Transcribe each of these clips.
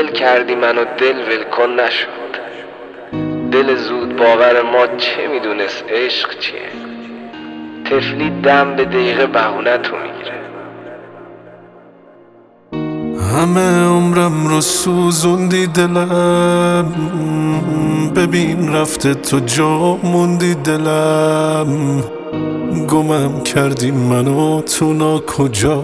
کردی منو دل ولکن نشد. دل زود باور ما چه میدونست عشق چیه. طفلی دم به دقیقه بهونه تو میگیره. همه عمرم رو سوزوندی دلم، ببین رفته تو جا موندی دلم. گمم کردی منو تو کجا،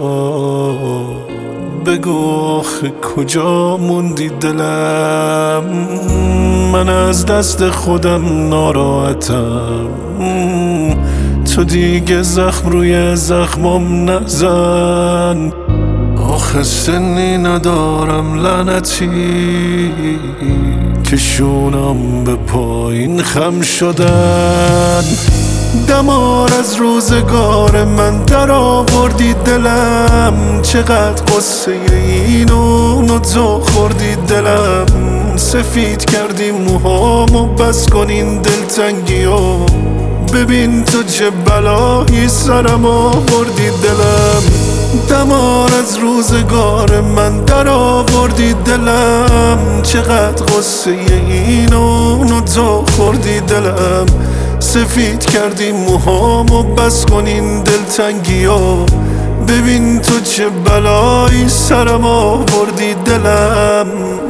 بگو آخه کجا موندی دلم. من از دست خودم ناراحتم، تو دیگه زخم روی زخمم نزن. آخه سنی ندارم لعنتی که شونم به پایین خم شدن. دمار از روزگار من در آوردی دلم، چقدر قصه اینو تو خوردی دلم. سفید کردی موهامو بس کن این دلتنگیو، ببین تو چه بلایی سرم آوردی دلم. دمار از روزگار من در آوردی دلم، چقدر قصه اینو تو خوردی دلم. سفید کردی موهامو بس کن این دلتنگیو، ببین تو چه بلایی سرم آوردی دلم.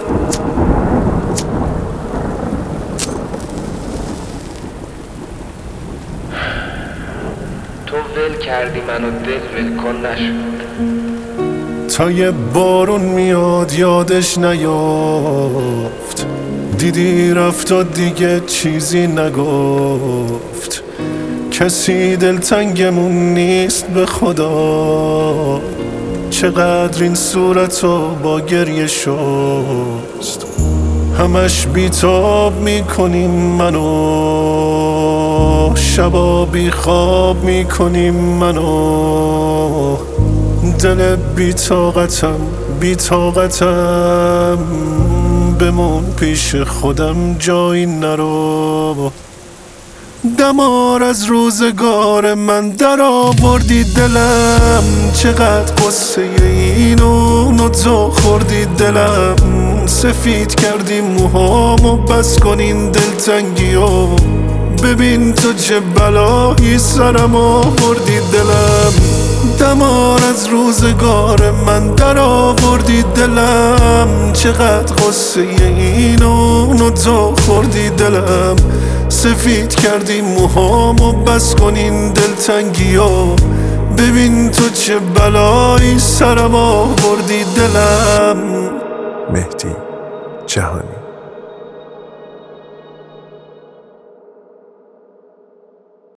تو ول کردی منو دل ولکن نشد. تا یه بارون میاد یادش نیافت، دیدی رفت و دیگه چیزی نگفت. کسی دلتنگمون نیست به خدا، چقدر این صورتو با گریه شست. همش بیتاب میکنیم منو، شبا بی خواب میکنیم منو. دل بی‌طاقتم بمون پیش خودم جایی نرو. دمار از روزگار من در آوردی دلم، چقدر قصه اینو تو خوردی دلم. سفید کردی موهامو بس کن این دلتنگیو، ببین تو چه بلایی سرم آوردی دلم. دمار از روزگار من در آوردی دلم، چقدر قصه اینو تو خوردی دلم. سفید کردی موهامو بس کن این دلتنگیو، ببین تو چه بلایی سرم آوردی دلم. مهدی جهانی.